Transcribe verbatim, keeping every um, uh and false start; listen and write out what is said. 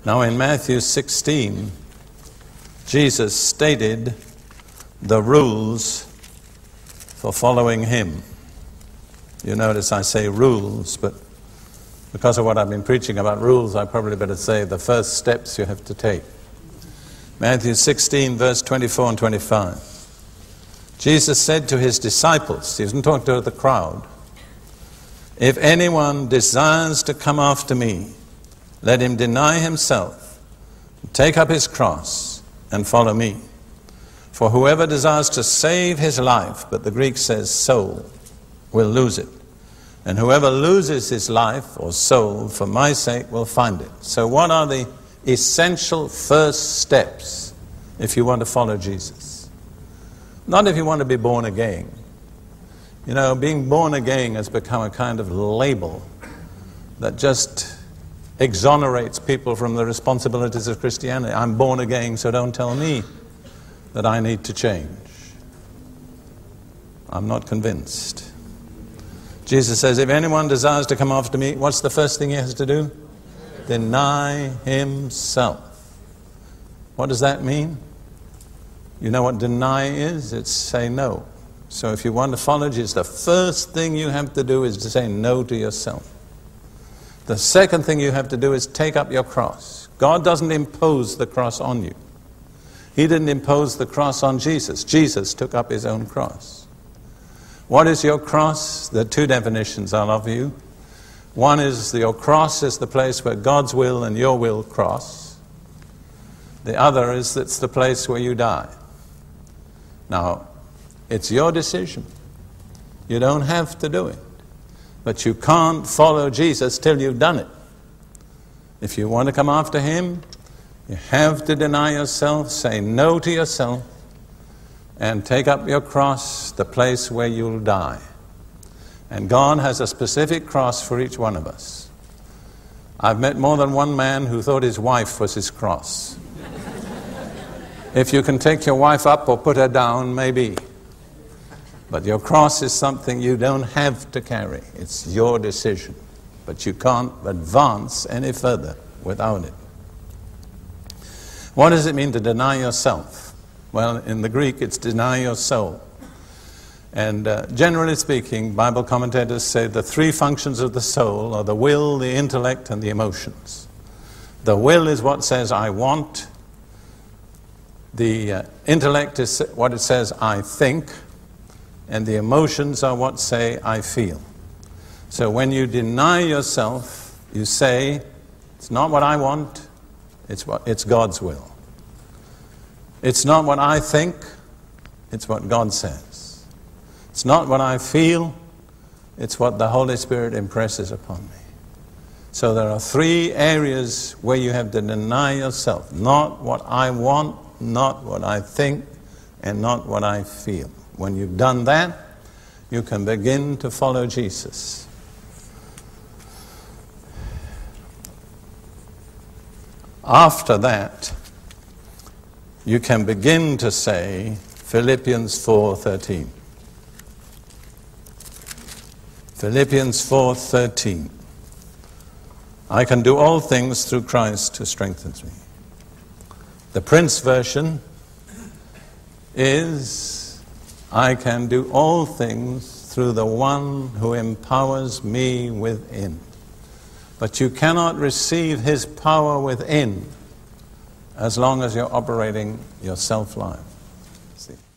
Now in Matthew sixteen, Jesus stated the rules for following him. You notice I say rules, but because of what I've been preaching about rules, I probably better say the first steps you have to take. Matthew sixteen, verse twenty-four and twenty-five. Jesus said to his disciples, he wasn't talking to the crowd, "If anyone desires to come after me, let him deny himself, take up his cross, and follow me. For whoever desires to save his life," but the Greek says soul, "will lose it. And whoever loses his life or soul for my sake will find it." So what are the essential first steps if you want to follow Jesus? Not if you want to be born again. You know, being born again has become a kind of label that just exonerates people from the responsibilities of Christianity. I'm born again, so don't tell me that I need to change. I'm not convinced. Jesus says, if anyone desires to come after me, what's the first thing he has to do? Deny himself. What does that mean? You know what deny is? It's say no. So if you want to follow Jesus, the first thing you have to do is to say no to yourself. The second thing you have to do is take up your cross. God doesn't impose the cross on you. He didn't impose the cross on Jesus. Jesus took up his own cross. What is your cross? There are two definitions I'll offer you. One is that your cross is the place where God's will and your will cross. The other is it's the place where you die. Now, it's your decision. You don't have to do it. But you can't follow Jesus till you've done it. If you want to come after him, you have to deny yourself, say no to yourself, and take up your cross, the place where you'll die. And God has a specific cross for each one of us. I've met more than one man who thought his wife was his cross. If you can take your wife up or put her down, maybe. But your cross is something you don't have to carry. It's your decision. But you can't advance any further without it. What does it mean to deny yourself? Well, in the Greek, it's deny your soul. And uh, generally speaking, Bible commentators say the three functions of the soul are the will, the intellect, and the emotions. The will is what says, I want. The uh, intellect is what it says, I think. And the emotions are what say, I feel. So when you deny yourself, you say, it's not what I want, it's what it's God's will. It's not what I think, it's what God says. It's not what I feel, it's what the Holy Spirit impresses upon me. So there are three areas where you have to deny yourself. Not what I want, not what I think, and not what I feel. When you've done that, you can begin to follow Jesus. After that, you can begin to say Philippians four thirteen. Philippians four thirteen. I can do all things through Christ who strengthens me. The Prince version is, I can do all things through the one who empowers me within. But you cannot receive his power within as long as you're operating your self-life. See?